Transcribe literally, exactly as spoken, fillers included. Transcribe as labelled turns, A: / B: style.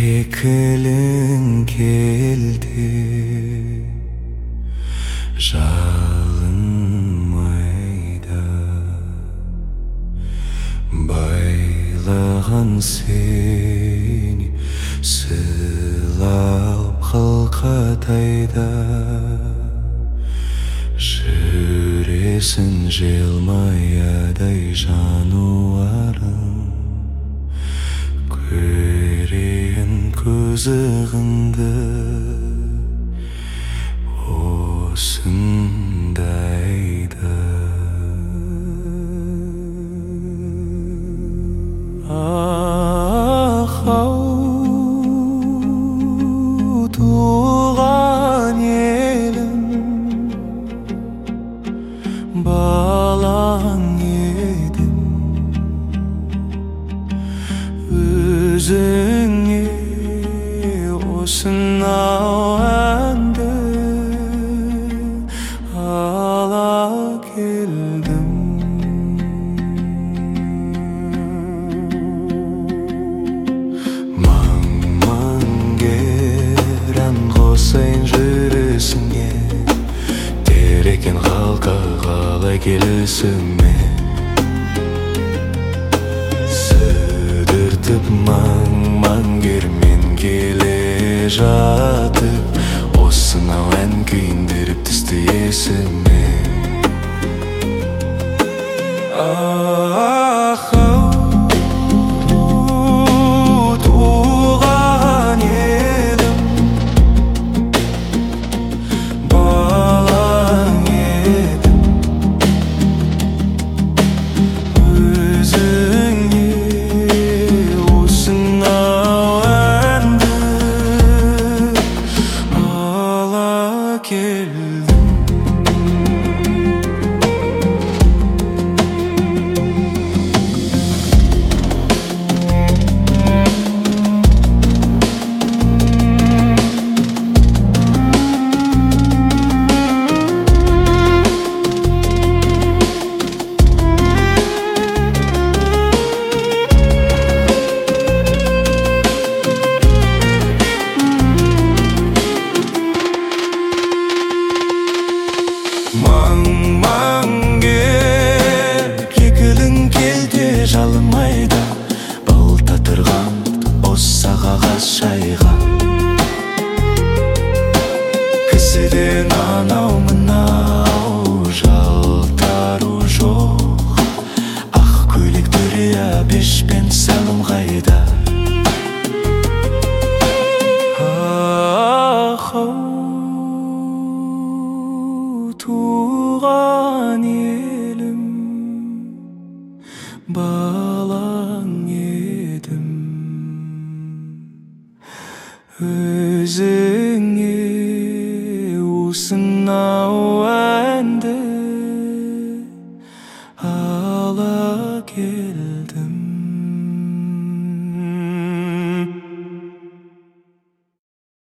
A: Кекілің келді жалынмайда, байлаған сені сылап қалқатайда, жүресің желмаядай жануарым, көрейін көзігіңді осындайда. Ах-ау, туған елім, балаң едім, өзіңе осынау әнді ала келдім. Маң-маң кер ән қосайын жүресіңе, терекен қалқа қалай келесіңе, сүдіртіп маң-маң кермен келе жатып, осынау ән күйіндіріп түсті есіме. Ах-ау, туған елім, балаң едім, өзіңе осынау әнді ала келдім. Маң-маң кер, кекілің келді жалынмайда, балта тұрған осы қағаз шайға, кісіден анау мынау жалтару жоқ, ақ көйлек дүрия бешпен салым қайда. Ах-ау, туған елім, балаң едім, өзіңе осынау